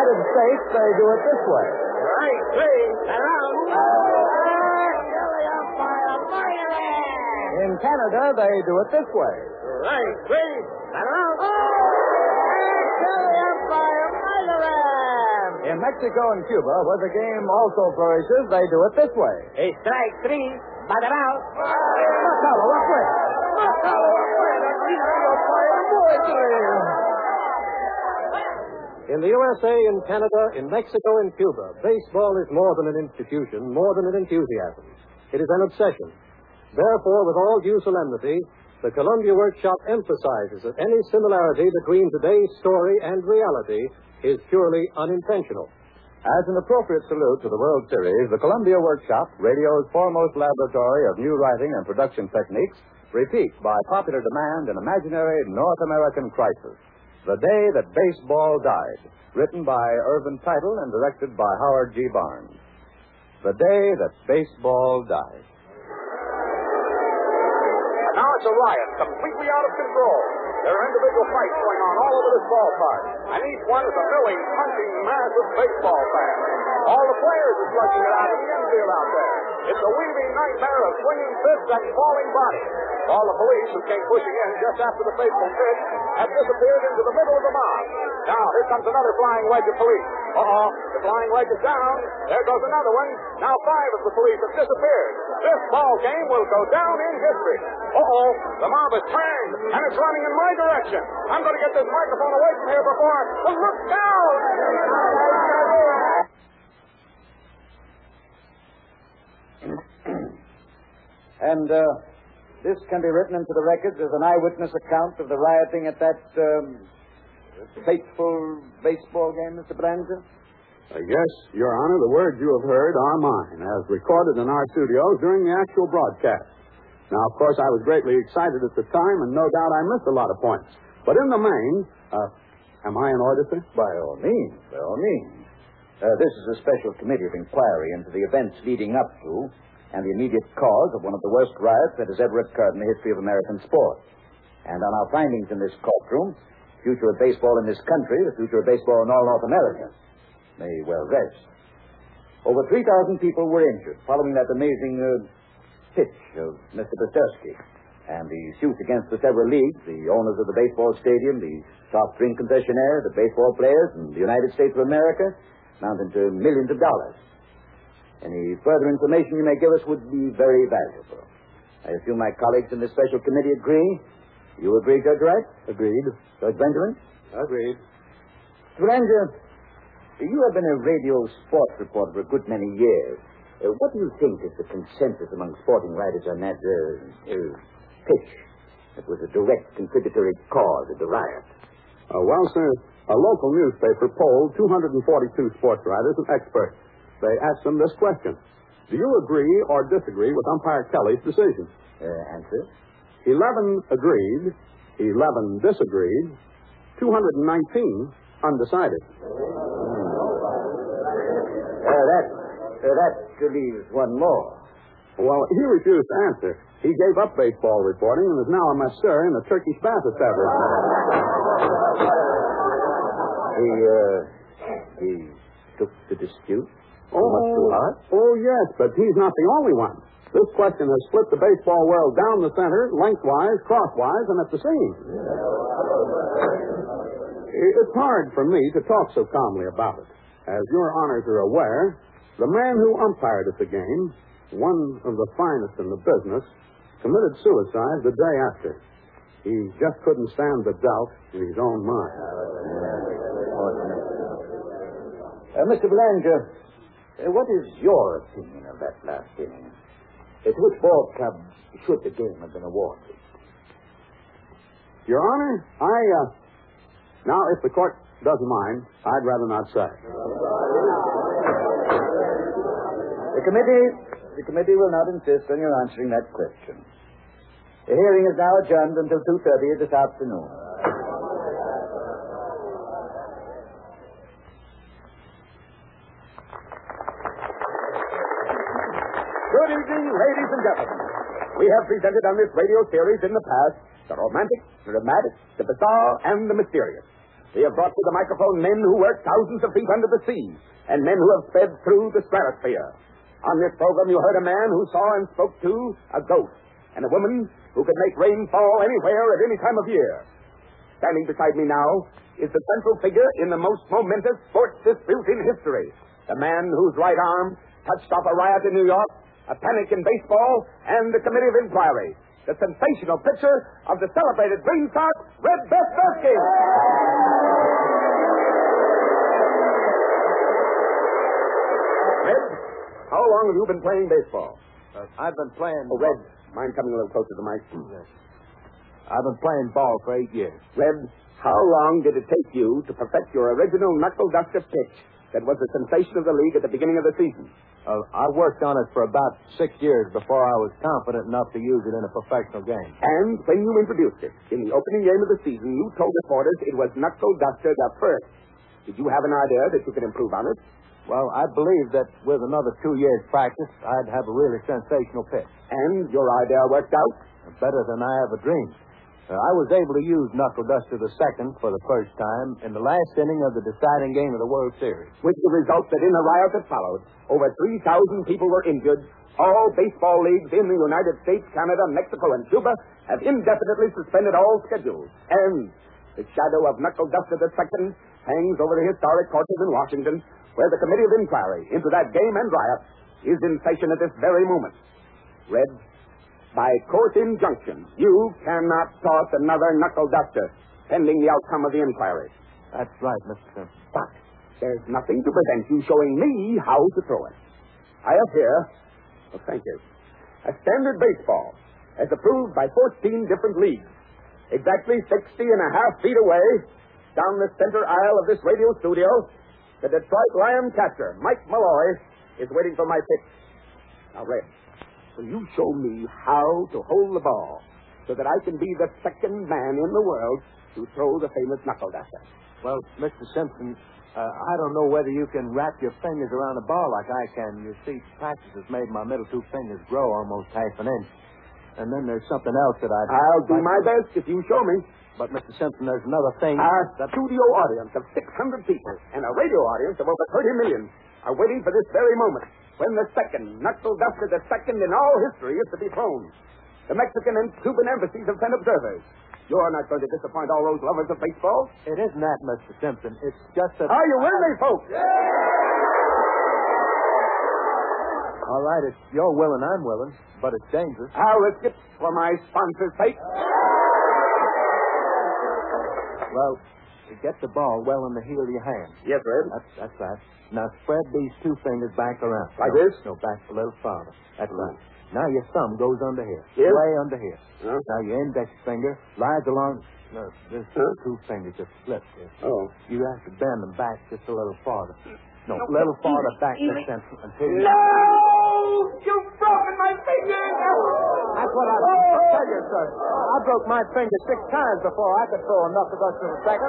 United States, they do it this way. Right, three, and out. In Canada, they do it this way. Right, three, and out. In Mexico and Cuba, where the game also flourishes, they do it this way. A strike three, but out. In the USA, in Canada, in Mexico, and Cuba, baseball is more than an institution, more than an enthusiasm. It is an obsession. Therefore, with all due solemnity, the Columbia Workshop emphasizes that any similarity between today's story and reality is purely unintentional. As an appropriate salute to the World Series, the Columbia Workshop, radio's foremost laboratory of new writing and production techniques, repeats by popular demand an imaginary North American crisis, The Day That Baseball Died, written by Irvin Teitel and directed by Howard G. Barnes. The Day That Baseball Died. And now it's a riot, completely out of control. There are individual fights going on all over this ballpark, and each one is a milling, punching mass of baseball fans. All the players are slugging it out in the infield out there. It's a weaving nightmare of swinging fists and falling bodies. All the police who came pushing in just after the fateful pitch have disappeared into the middle of the mob. Now, here comes another flying wedge of police. The flying wedge is down. There goes another one. Now 5 of the police have disappeared. This ball game will go down in history. The mob has turned, and it's running in my direction. I'm going to get this microphone away from here before... Look down! And this can be written into the records as an eyewitness account of the rioting at that fateful baseball game, Mr. Belanger? Yes, Your Honor, the words you have heard are mine, as recorded in our studios during the actual broadcast. Now, of course, I was greatly excited at the time, and no doubt I missed a lot of points. But in the main, am I in order, sir? By all means, by all means. This is a special committee of inquiry into the events leading up to and the immediate cause of one of the worst riots that has ever occurred in the history of American sport. And on our findings in this courtroom, the future of baseball in this country, the future of baseball in all North America, may well rest. Over 3,000 people were injured following that amazing pitch of Mr. Pasterski. And the suits against the several leagues, the owners of the baseball stadium, the soft drink concessionaire, the baseball players, and the United States of America, amounting to millions of dollars. Any further information you may give us would be very valuable. I assume my colleagues in this special committee agree. You agree, Judge Wright? Agreed. Judge Benjamin? Agreed. Stranger, you have been a radio sports reporter for a good many years. What do you think is the consensus among sporting writers on that pitch that was a direct contributory cause of the riot? Well, sir, a local newspaper polled 242 sports writers and experts. They asked them this question. Do you agree or disagree with umpire Kelly's decision? Answer? 11 agreed, 11 disagreed, 219 undecided. That leaves one more. Well, he refused to answer. He gave up baseball reporting and is now a masseur in a Turkish bath establishment. He took the dispute? Much too hard? Oh, yes, but he's not the only one. This question has split the baseball world down the center, lengthwise, crosswise, and at the seams. It's hard for me to talk so calmly about it. As your honors are aware, the man who umpired at the game, one of the finest in the business, committed suicide the day after. He just couldn't stand the doubt in his own mind. Mr. Belanger, what is your opinion of that last inning? To which ball club should the game have been awarded? Your Honor, now, if the court doesn't mind, I'd rather not say. The committee will not insist on your answering that question. The hearing is now adjourned until 2:30 this afternoon. Good evening, ladies and gentlemen. We have presented on this radio series in the past the romantic, the dramatic, the bizarre, and the mysterious. We have brought to the microphone men who work thousands of feet under the sea, and men who have sped through the stratosphere. On this program, you heard a man who saw and spoke to a ghost, and a woman who could make rain fall anywhere at any time of year. Standing beside me now is the central figure in the most momentous sports dispute in history. The man whose right arm touched off a riot in New York, a panic in baseball, and the committee of inquiry. The sensational pitcher of the celebrated Green Sox, Red Besterski. Red, how long have you been playing baseball? I've been playing... Oh, Red, mind coming a little closer to the mic? I've been playing ball for 8 years. Red, how long did it take you to perfect your original knuckle-duster pitch that was the sensation of the league at the beginning of the season? I worked on it for about 6 years before I was confident enough to use it in a professional game. And when you introduced it in the opening game of the season, you told reporters it was knuckle-duster the first. Did you have an idea that you could improve on it? Well, I believe that with another 2 years' practice, I'd have a really sensational pitch. And your idea worked out? Better than I ever dreamed. I was able to use Knuckle Duster the second for the first time in the last inning of the deciding game of the World Series. With the result that in the riot that followed, over 3,000 people were injured. All baseball leagues in the United States, Canada, Mexico, and Cuba have indefinitely suspended all schedules. And the shadow of Knuckle Duster the second hangs over the historic courthouse in Washington, where the committee of inquiry into that game and riot is in session at this very moment. Red, by court injunction, you cannot toss another knuckle duster pending the outcome of the inquiry. That's right, Mr. Simpson. But there's nothing to prevent you showing me how to throw it. I have here, thank you, a standard baseball as approved by 14 different leagues. Exactly 60.5 feet away, down the center aisle of this radio studio, the Detroit Lion catcher, Mike Malloy, is waiting for my pitch. Now, Red, will you show me how to hold the ball so that I can be the second man in the world to throw the famous knuckle duster? Well, Mr. Simpson, I don't know whether you can wrap your fingers around a ball like I can. You see, practice has made my middle 2 fingers grow almost half an inch. And then there's something else that I'll do my best if you show me. But, Mr. Simpson, there's another thing. A studio audience of 600 people and a radio audience of over 30 million are waiting for this very moment when the second knuckle duster, the second in all history, is to be thrown. The Mexican and Cuban embassies have sent observers. You're not going to disappoint all those lovers of baseball. It isn't that, Mr. Simpson. It's just that... Are you with me, folks? All right, it's you're willing, I'm willing, but it's dangerous. I'll risk it for my sponsor's sake. Well, you get the ball well in the heel of your hand. Yes, Red. That's right. Now spread these 2 fingers back around. Like this? No, back a little farther. That's right. Now your thumb goes under here. Yes? Way under here. Huh? Now your index finger lies along... No, there's 2 fingers just slipped here. Oh. You have to bend them back just a little farther. No, a little farther back until you... No! You've broken my finger! That's what I tell you, sir. I broke my finger 6 times before I could throw a knuckle duster a second.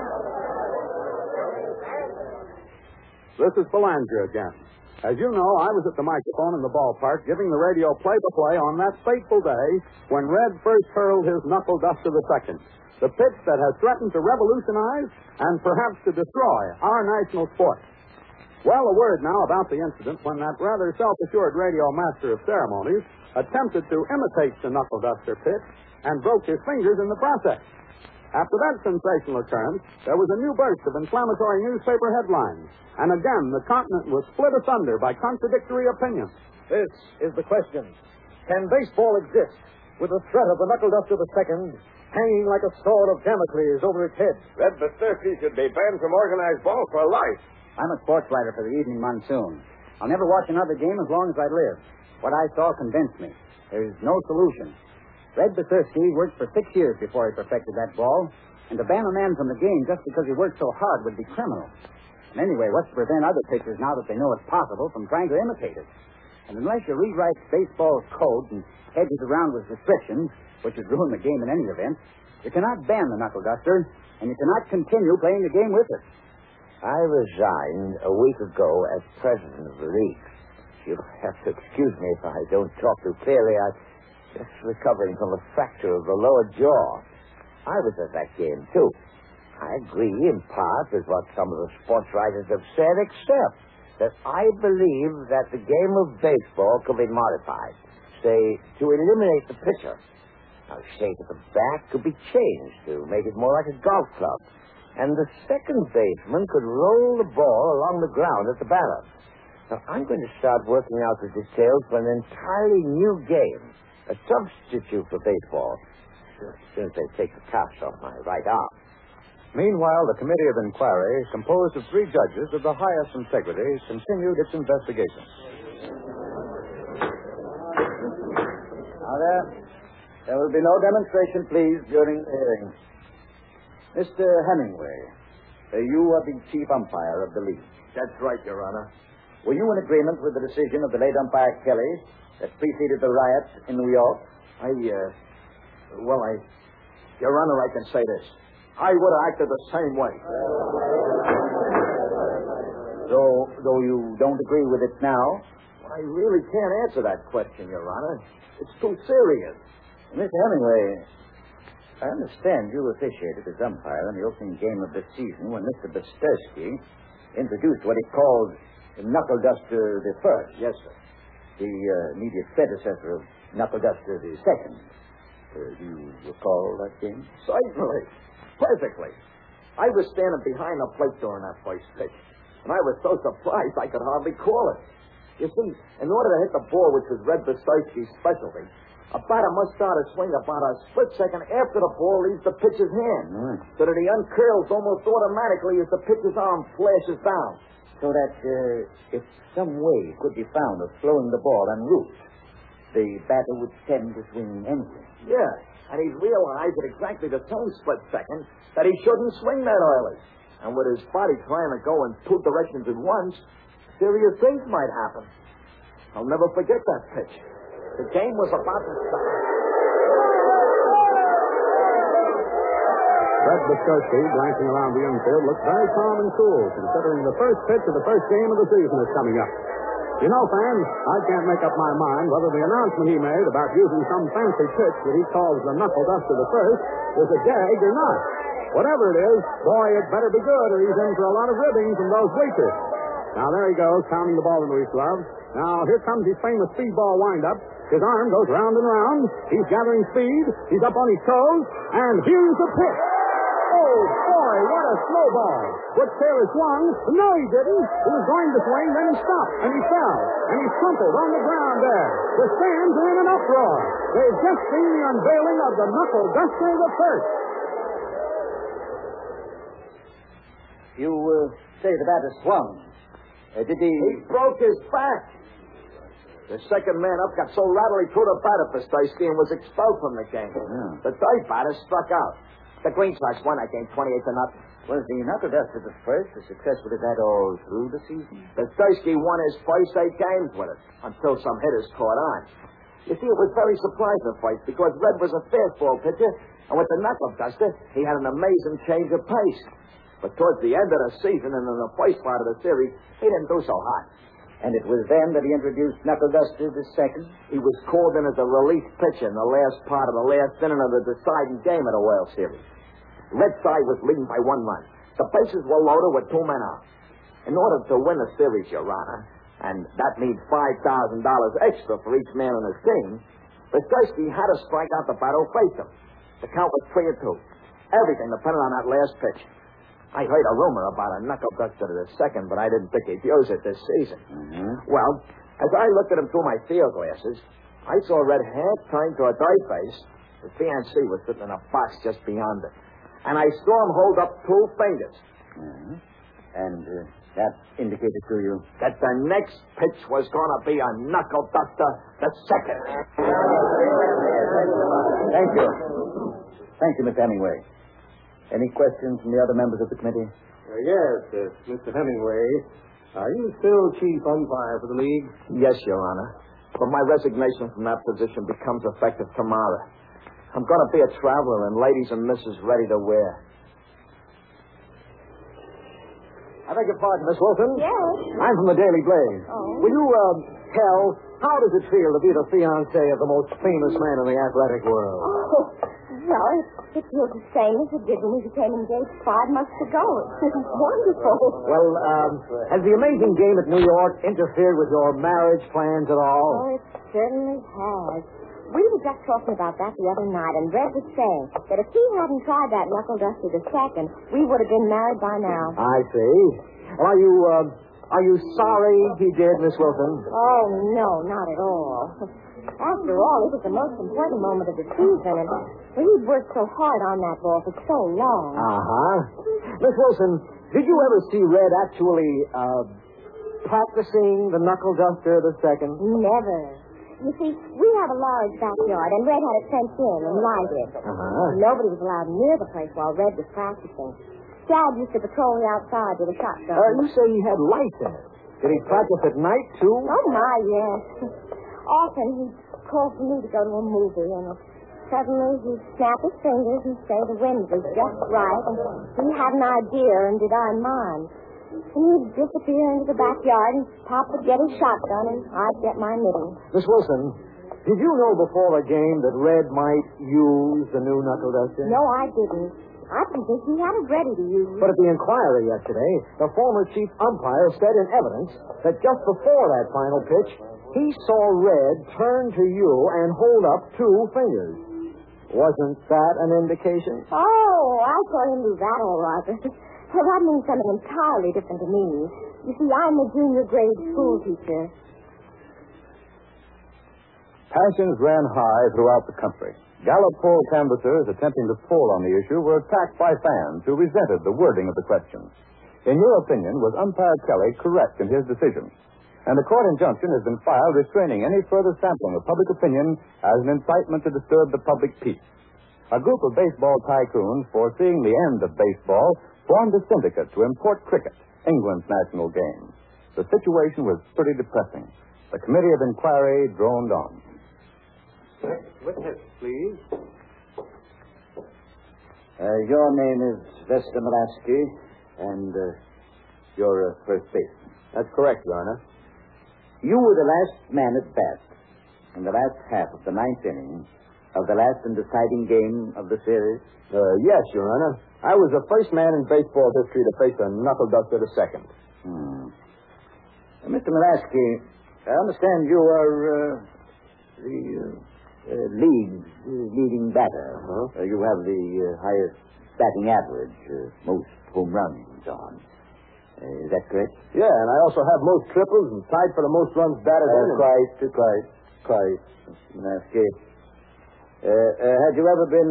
This is Belanger again. As you know, I was at the microphone in the ballpark giving the radio play-by-play on that fateful day when Red first hurled his knuckle duster the second, the pitch that has threatened to revolutionize and perhaps to destroy our national sport. Well, a word now about the incident when that rather self-assured radio master of ceremonies attempted to imitate the knuckle duster pitch and broke his fingers in the process. After that sensational occurrence, there was a new burst of inflammatory newspaper headlines, and again the continent was split asunder by contradictory opinions. This is the question. Can baseball exist with the threat of the knuckle duster the second hanging like a sword of Damocles over its head? Red Besterski should be banned from organized ball for life. I'm a sports writer for the Evening Monsoon. I'll never watch another game as long as I live. What I saw convinced me. There's no solution. Red Besterski worked for 6 years before he perfected that ball, and to ban a man from the game just because he worked so hard would be criminal. And anyway, what's to prevent other pitchers, now that they know it's possible, from trying to imitate it? And unless you rewrite baseball's code and hedge it around with restrictions, which would ruin the game in any event, you cannot ban the knuckle duster, and you cannot continue playing the game with it. I resigned a week ago as president of the league. You'll have to excuse me if I don't talk too clearly. I'm just recovering from a fracture of the lower jaw. I was at that game, too. I agree in part with what some of the sports writers have said, except that I believe that the game of baseball could be modified, say, to eliminate the pitcher. Now, shape at the bat could be changed to make it more like a golf club, and the second baseman could roll the ball along the ground at the batter. Now, I'm going to start working out the details for an entirely new game, a substitute for baseball, as soon as they take the cast off my right arm. Meanwhile, the Committee of Inquiry, composed of 3 judges of the highest integrity, continued its investigation. Now, there will be no demonstration, please, during the hearing. Mr. Hemingway, you are the chief umpire of the league. That's right, Your Honor. Were you in agreement with the decision of the late umpire Kelly that preceded the riot in New York? Your Honor, I can say this. I would have acted the same way. Though you don't agree with it now? I really can't answer that question, Your Honor. It's too serious. Mr. Hemingway, I understand you officiated as umpire in the opening game of the season when Mr. Bestursky introduced what he called Knuckle Duster the First. Yes, sir. The immediate predecessor of Knuckle Duster the Second. Do you recall that game? Certainly. Perfectly. I was standing behind the plate during that first pitch, and I was so surprised I could hardly call it. You see, in order to hit the ball, which was Red Bestursky's specialty, a batter must start a swing about a split second after the ball leaves the pitcher's hand, so that he uncurls almost automatically as the pitcher's arm flashes down. So that if some way could be found of throwing the ball en route, the batter would tend to swing anything. Yeah, and he'd realize at exactly the same split second that he shouldn't swing that early. And with his body trying to go in 2 directions at once, serious things might happen. I'll never forget that pitch. The game was about to start. Red Bestursky, glancing around the infield, looked very calm and cool, considering the first pitch of the first game of the season is coming up. You know, fans, I can't make up my mind whether the announcement he made about using some fancy pitch that he calls the Knuckle Duster the First was a gag or not. Whatever it is, boy, it better be good or he's in for a lot of ribbing from those bleachers. Now, there he goes, pounding the ball into his glove. Now, here comes his famous speedball windup. His arm goes round and round. He's gathering speed. He's up on his toes. And here's the pitch. Oh, boy, what a slow ball. Which Taylor swung. No, he didn't. He was going to swing, then he stopped, and he fell. And he crumpled on the ground there. The fans are in an uproar. They've just seen the unveiling of the Knuckle Duster the First. You say the batter swung. Did he... He broke his back. The second man up got so rattled he threw the bat at Bestursky and was expelled from the game. Yeah. The third batter struck out. The Green Sox won that game 28-0. Was the Knuckle Duster the First as successful as that all through the season? Bestursky won his first 8 games with it, until some hitters caught on. You see, it was very surprising at first, because Red was a fastball pitcher, and with the Knuckle Duster, he had an amazing change of pace. But towards the end of the season and in the first part of the series, he didn't do so hot. And it was then that he introduced Knuckle Duster the Second? He was called in as a relief pitcher in the last part of the last inning of the deciding game of the World Series. Red side was leading by 1 run. The bases were loaded with 2 men out. In order to win the series, Your Honor, and that means $5,000 extra for each man on his team, Bestursky had to strike out the batter who faced him. The count was 3-2. Everything depended on that last pitch. I heard a rumor about a Knuckle Duster the Second, but I didn't think he'd use it this season. Well, as I looked at him through my field glasses, I saw Red half turned to a third base. The fiancée was sitting in a box just beyond it. And I saw him hold up 2 fingers. And that indicated to you? That the next pitch was going to be a Knuckle Duster the Second. Thank you. Thank you, Mr. Hemingway. Any questions from the other members of the committee? Yes, Mr. Hemingway. Are you still chief umpire for the league? Yes, Your Honor. But my resignation from that position becomes effective tomorrow. I'm going to be a traveler and ladies and misses ready to wear. I beg your pardon, Miss Wilson? Yes. I'm from the Daily Blaze. Oh. Will you tell How does it feel to be the fiancé of the most famous man in the athletic world? Oh, well, it feels the same as it did when we became engaged 5 months ago. It's wonderful. Well, has the amazing game at New York interfered with your marriage plans at all? Oh, it certainly has. We were just talking about that the other night, and Red was saying that if he hadn't tried that knuckle duster the second, we would have been married by now. I see. Well, are you sorry he did, Miss Wilson? Oh, no, not at all. After all, it was the most important moment of the season, and he'd worked so hard on that ball for so long. Uh-huh. Miss Wilson, did you ever see Red actually, practicing the knuckle duster the second? Never. You see, we have a large backyard, and Red had it fenced in and lighted. Uh-huh. Nobody was allowed near the place while Red was practicing. Dad used to patrol the outside with a shotgun. You say he had lights in it. Did he practice at night, too? Oh, my, yes. Often he'd call for me to go to a movie, and suddenly he'd snap his fingers and say the wind was just right, and he had an idea, and did I mine. And he'd disappear into the backyard, and Pop would get his shotgun, and I'd get my knitting. Miss Wilson, did you know before the game that Red might use the new knuckle duster? No, I didn't. I didn't think he had it ready to use. But at the inquiry yesterday, the former chief umpire said in evidence that just before that final pitch, he saw Red turn to you and hold up 2 fingers. Wasn't that an indication? Oh, I saw him do that all right. Well, that means something entirely different to me. You see, I'm a junior grade school teacher. Passions ran high throughout the country. Gallup poll canvassers attempting to poll on the issue were attacked by fans who resented the wording of the questions. In your opinion, was umpire Kelly correct in his decision? And a court injunction has been filed restraining any further sampling of public opinion as an incitement to disturb the public peace. A group of baseball tycoons, foreseeing the end of baseball, formed a syndicate to import cricket, England's national game. The situation was pretty depressing. The committee of inquiry droned on. Witness, please. Your name is Vesta Mulaski, and you're a first baseman. That's correct, Your Honor. You were the last man at bat in the last half of the 9th inning of the last and deciding game of the series? Yes, Your Honor. I was the first man in baseball history to face a knuckle duster the second. Mr. Mulaski, I understand you are the league's leading batter. Uh-huh. You have the highest batting average, most home runs and so on. Is that correct? Yeah, and I also have most triples and tied for the most runs batted in. Quite. Mr. Mulaski. Had you ever been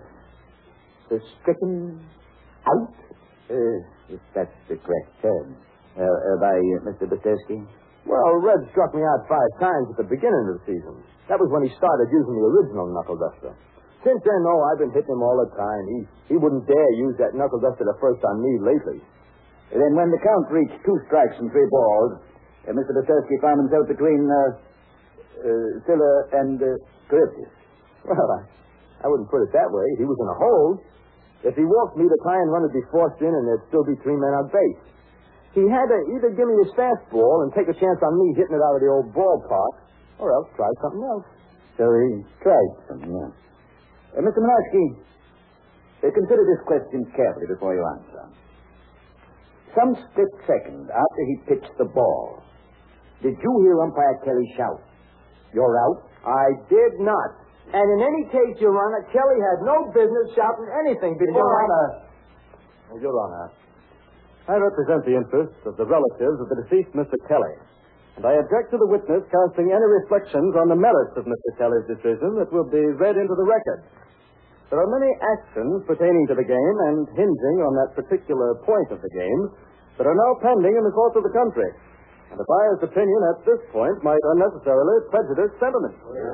stricken out, if that's the correct term, by Mr. Butterski? Well, Red struck me out 5 times at the beginning of the season. That was when he started using the original knuckle duster. Since then, though, I've been hitting him all the time. He wouldn't dare use that knuckle duster the first on me lately. Then when the count reached 2 strikes and 3 balls, Mr. Butterski found himself between Silla and Charybdis. Well, I wouldn't put it that way. He was in a hold. If he walked me, the tying run would be forced in, and there'd still be 3 men on base. He had to either give me his fastball and take a chance on me hitting it out of the old ballpark, or else try something else. So he tried something else. Mr. Mulaski, consider this question carefully before you answer. Some split second after he pitched the ball, did you hear umpire Kelly shout, "You're out"? I did not. And in any case, Your Honor, Kelly had no business shouting anything before Your Honor, I represent the interests of the relatives of the deceased Mr. Kelly, and I object to the witness casting any reflections on the merits of Mr. Kelly's decision that will be read into the record. There are many actions pertaining to the game and hinging on that particular point of the game that are now pending in the courts of the country. And a biased opinion at this point might unnecessarily prejudice sentiment.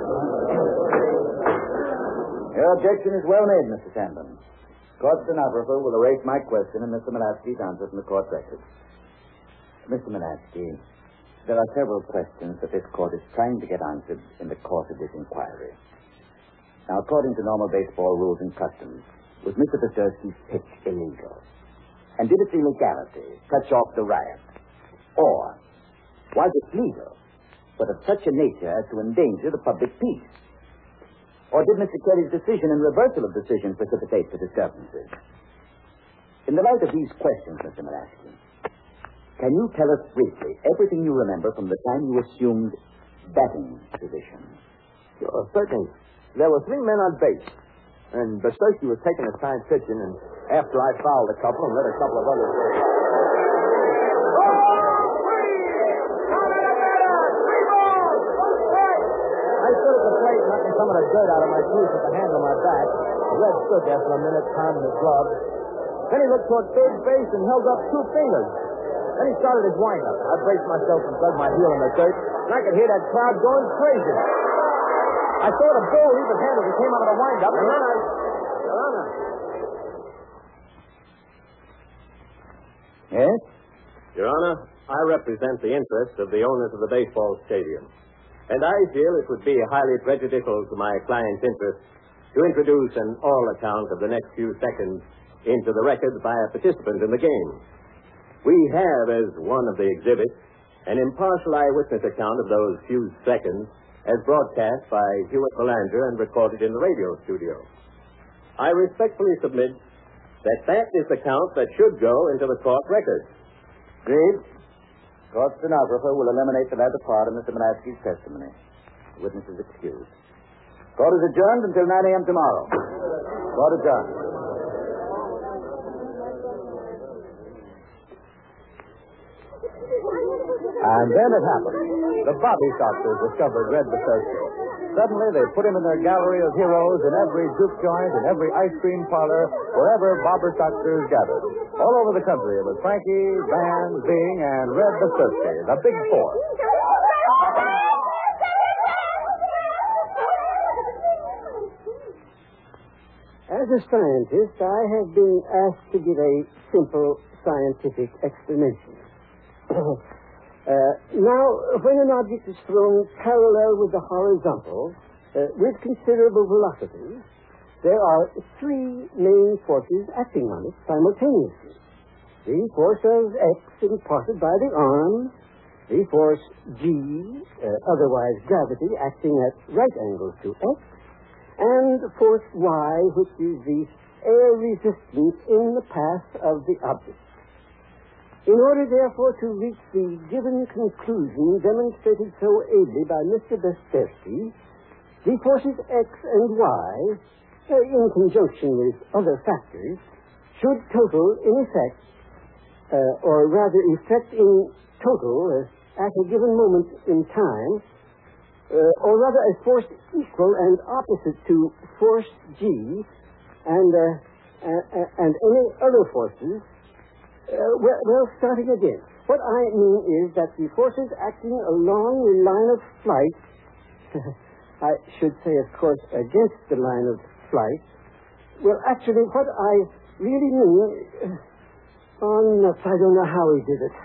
Your objection is well made, Mr. Sandon. Court stenographer will erase my question and Mr. Mulaski's answer from the court record. Mr. Mulaski, there are several questions that this court is trying to get answered in the course of this inquiry. Now, according to normal baseball rules and customs, was Mr. Butterski's pitch illegal? And did its illegality touch off the riot? Or was it legal? but of such a nature as to endanger the public peace? Or did Mr. Kelly's decision and reversal of decision precipitate the disturbances? In the light of these questions, Mr. Mulaski, can you tell us briefly everything you remember from the time you assumed batting position? Sure, certainly. There were 3 men on base, and Besersky was taking his time pitching, and after I fouled a couple and let a couple of others go. I stood at the plate, knocking some of the dirt out of my shoes with the handle of my bat. The Red stood there for a minute, pounding his glove. Then he looked toward third base and held up 2 fingers. Then he started his windup. I braced myself and dug my heel in the dirt, and I could hear that crowd going crazy. I saw the ball leave his hand as he came out of the windup, and then I... Your Honor. Yes? Your Honor, I represent the interests of the owners of the baseball stadium. And I feel it would be highly prejudicial to my client's interests to introduce an oral account of the next few seconds into the record by a participant in the game. We have, as one of the exhibits, an impartial eyewitness account of those few seconds as broadcast by Hewitt Belanger and recorded in the radio studio. I respectfully submit that that is the count that should go into the court record. Agreed. Court stenographer will eliminate the latter part of Mr. Mulaski's testimony. The witness is excused. Court is adjourned until 9 a.m. tomorrow. Court adjourned. And then it happened. The Bobby Soxers discovered Red Besersky. Suddenly, they put him in their gallery of heroes in every juke joint, in every ice cream parlor, wherever Bobber Soxers gathered. All over the country, it was Frankie, Van, Bing, and Red Besersky, the Big Four. As a scientist, I have been asked to give a simple scientific explanation. Now, when an object is thrown parallel with the horizontal, with considerable velocity, there are 3 main forces acting on it simultaneously. The force of X imparted by the arm, the force G, otherwise gravity, acting at right angles to X, and force Y, which is the air resistance in the path of the object. In order, therefore, to reach the given conclusion demonstrated so ably by Mr. Besersky, the forces X and Y, in conjunction with other factors, should total in effect, or rather effect in total at a given moment in time, or rather a force equal and opposite to force G and any other forces. Well, starting again. What I mean is that the forces acting along the line of flight, I should say, of course, against the line of flight, well, actually, what I really mean, nuts, I don't know how he did it.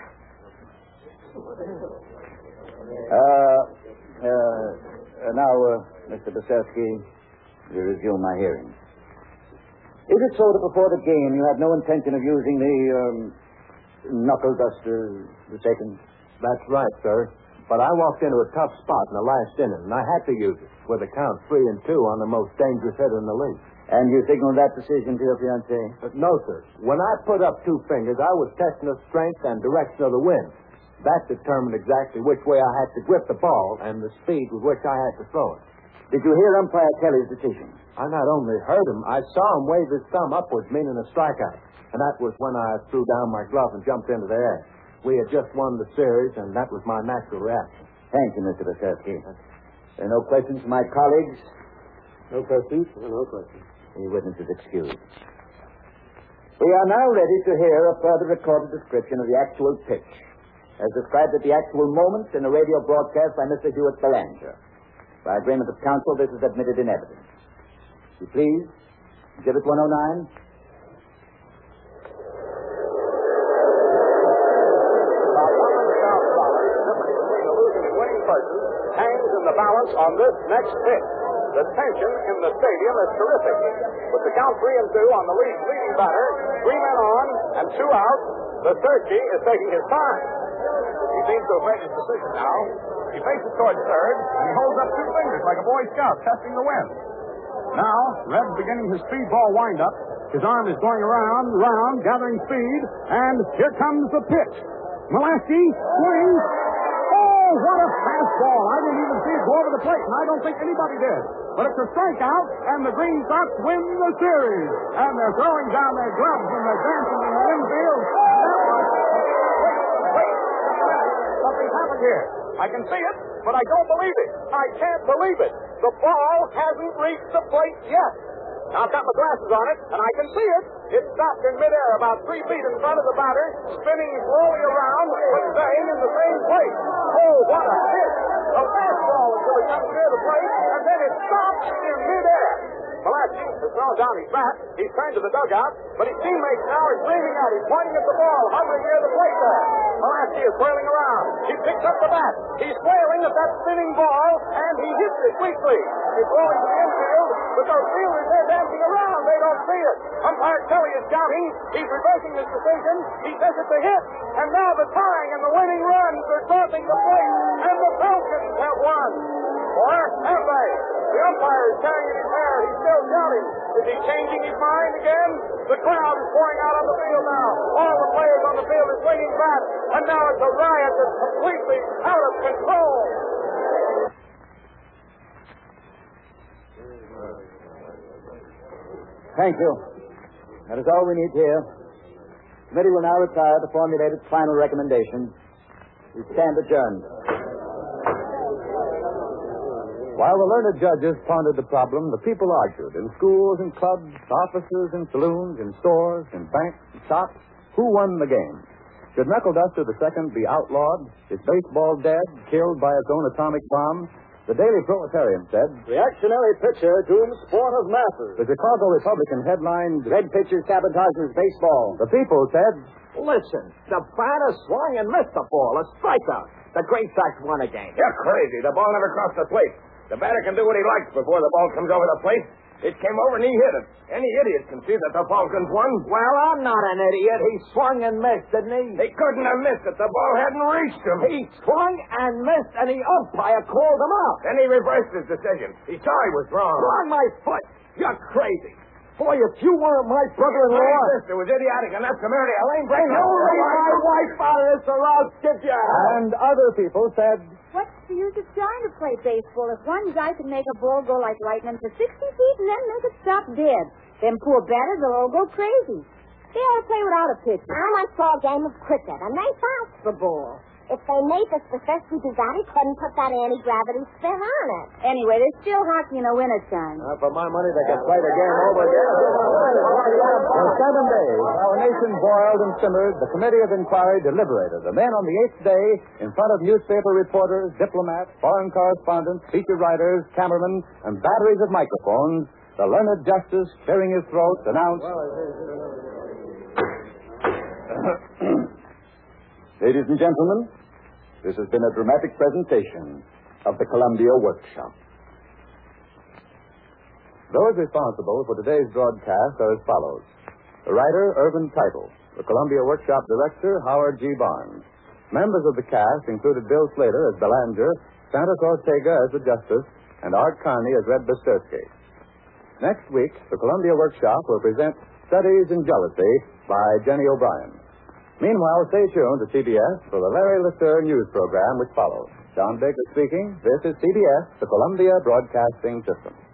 Now, Mr. Besersky, we resume my hearing. Is it so that before the game you had no intention of using the knuckle duster, the second? That's right, sir. But I walked into a tough spot in the last inning, and I had to use it with a count 3-2 on the most dangerous hitter in the league. And you signaled that decision to your fiancée? No, sir. When I put up 2 fingers, I was testing the strength and direction of the wind. That determined exactly which way I had to grip the ball and the speed with which I had to throw it. Did you hear Umpire Kelly's decision? I not only heard him, I saw him wave his thumb upwards, meaning a strikeout. And that was when I threw down my glove and jumped into the air. We had just won the series, and that was my natural reaction. Thank you, Mr. Besersky. There are no questions from my colleagues? No questions? No questions. The witness is excused. We are now ready to hear a further recorded description of the actual pitch, as described at the actual moment in a radio broadcast by Mr. Hewitt Belanger. By agreement of counsel, this is admitted in evidence. You please, Exhibit 109. Hangs in the balance on this next pitch. The tension in the stadium is terrific. With the count 3-2 on the leading batter, 3 men on and 2 out, Besersky is taking his time. He seems to have made his decision now. He faces towards third, and he holds up two fingers like a Boy Scout testing the wind. Now, Red's beginning his speedball windup. His arm is going round, gathering speed, and here comes the pitch. Mulaski swings. Oh, what a fastball. I didn't even see it go over the plate, and I don't think anybody did. But it's a strikeout, and the Green Sox win the series. And they're throwing down their gloves, and they're dancing in the infield. Wait. Something's happened here. I can see it, but I don't believe it. I can't believe it. The ball hasn't reached the plate yet. Now, I've got my glasses on it, and I can see it. It stopped in midair about 3 feet in front of the batter, spinning slowly around, but staying in the same place. Oh, what a hit! A fastball until it comes near the plate, and then it stops in midair. Mulaski has thrown down his bat. He's turned to the dugout, but his teammates now are screaming out. He's pointing at the ball, hovering near the plate there. Mulaski is whirling around. He picks up the bat. He's flailing at that spinning ball, and he hits it weakly. He's throwing to the infield, but those fielders, they're dancing around. They don't see it. Umpire Kelly is shouting. He's reversing his decision. He says it's a hit, and now the tying and the winning runs are crossing the plate, and the Falcons have won. Or have they? The umpire is carrying in his hair. He's still shouting. Is he changing his mind again? The crowd is pouring out on the field now. All the players on the field are swinging bats, and now it's a riot that's completely out of control. Thank you. That is all we need here. The committee will now retire to formulate its final recommendation. We stand adjourned. While the learned judges pondered the problem, the people argued in schools and clubs, offices and saloons, in stores, in banks and shops. Who won the game? Should Knuckle Duster II be outlawed? Is baseball dead, killed by its own atomic bomb? The Daily Proletarian said, Reactionary pitcher dooms sport of masses. The Chicago Republican headlined, Red pitcher sabotages baseball. The People said, Listen, the batter swung and missed the ball. A strikeout. The Green Sox won a game. You're crazy. The ball never crossed the plate. The batter can do what he likes before the ball comes over the plate. It came over and he hit it. Any idiot can see that the Falcons won. Well, I'm not an idiot. He swung and missed, didn't he? He couldn't have missed it. The ball hadn't reached him. He swung and missed, and the umpire called him out. Then he reversed his decision. He saw he was wrong. On my foot. You're crazy. Boy, if you weren't my brother-in-law... My sister was idiotic enough to marry a lame break. You leave my wife out of this or I'll skip you out. and other people said, What's the use of trying to play baseball if one guy can make a ball go like lightning for 60 feet and then make it stop dead? Them poor batters will all go crazy. They ought to play without a pitcher. I once saw a game of cricket, and they bounced the ball. If they made this professional Bugatti, couldn't put that anti-gravity spin on it. Anyway, there's still hockey in the wintertime. For my money, they can play the game over again. For 7 days, our nation boiled and simmered. The committee of inquiry deliberated. And then on the 8th day, in front of newspaper reporters, diplomats, foreign correspondents, feature writers, cameramen, and batteries of microphones, the learned justice, clearing his throat, announced... Ladies and gentlemen, this has been a dramatic presentation of the Columbia Workshop. Those responsible for today's broadcast are as follows. The writer, Irvin Teitel. The Columbia Workshop director, Howard G. Barnes. Members of the cast included Bill Slater as Belanger, Santos Ortega as the Justice, and Art Carney as Red Busterski. Next week, the Columbia Workshop will present Studies in Jealousy by Jenny O'Brien. Meanwhile, stay tuned to CBS for the Larry Lester News Program, which follows. John Baker speaking. This is CBS, the Columbia Broadcasting System.